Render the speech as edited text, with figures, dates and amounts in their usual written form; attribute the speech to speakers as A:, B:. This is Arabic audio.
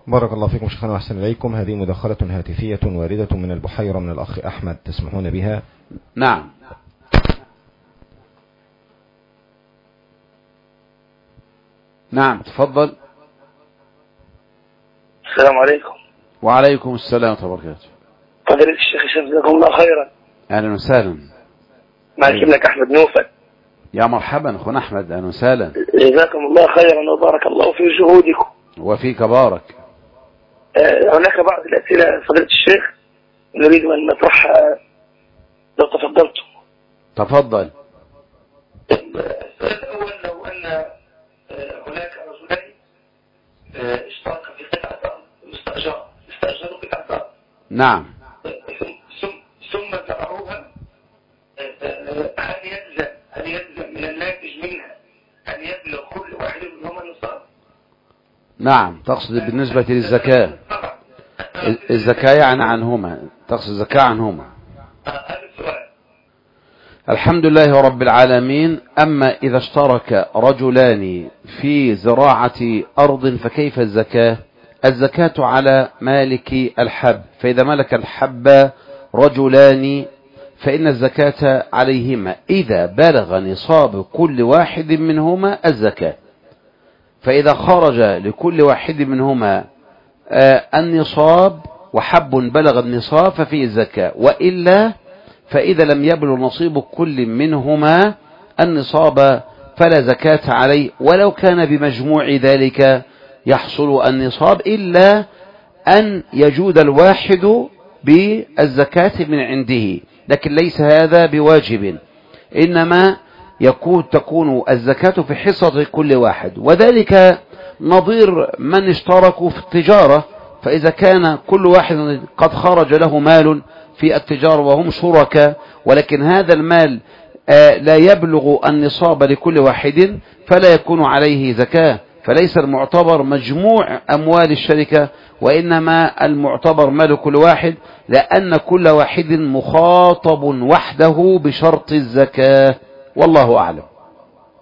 A: بارك الله فيكم شيخنا وأحسن إليكم. هذه مداخلة هاتفية واردة من البحيرة من الأخ أحمد، تسمحون بها؟
B: نعم. نعم تفضل.
C: السلام عليكم.
B: وعليكم السلام ورحمة الله وبركاته.
C: فضيلة الشيخ جزاكم الله خيرا.
B: أهلا وسهلا.
C: معك ابنك أحمد نوفل.
B: يا مرحبا أخونا أحمد، أهلا وسهلا.
C: جزاكم الله خيرا وبارك الله في جهودكم.
B: وفيك بارك.
C: هناك بعض الأسئلة فضيلة الشيخ نريد أن نطرحها لو تفضلتم.
B: تفضل.
C: السؤال الأول، لو أن هناك رجلين اشتركا في قطعة أرض استأجروا قطعة أرض.
B: نعم.
C: ثم زرعوها، هل يلزم من الناتج منها أن يبلغ كل واحد منهما نصاب؟
B: نعم، تقصد بالنسبة للزكاة. الزكاة يعني عنهما، تقصد الزكاة عنهما. الحمد لله رب العالمين. أما إذا اشترك رجلان في زراعة أرض فكيف الزكاة؟ الزكاة على مالك الحب، فإذا ملك الحب رجلان فإن الزكاة عليهما إذا بلغ نصاب كل واحد منهما الزكاة. فإذا خرج لكل واحد منهما النصاب وحب بلغ النصاب ففيه الزكاة، وإلا فإذا لم يبلغ نصيب كل منهما النصاب فلا زكاة عليه، ولو كان بمجموع ذلك يحصل النصاب، إلا أن يجود الواحد بالزكاة من عنده، لكن ليس هذا بواجب، إنما تكون الزكاة في حصة كل واحد. وذلك نظير من اشتركوا في التجارة، فإذا كان كل واحد قد خرج له مال في التجارة وهم شركاء، ولكن هذا المال لا يبلغ النصاب لكل واحد فلا يكون عليه زكاة، فليس المعتبر مجموع أموال الشركة، وإنما المعتبر مال كل واحد، لأن كل واحد مخاطب وحده بشرط الزكاة. والله أعلم.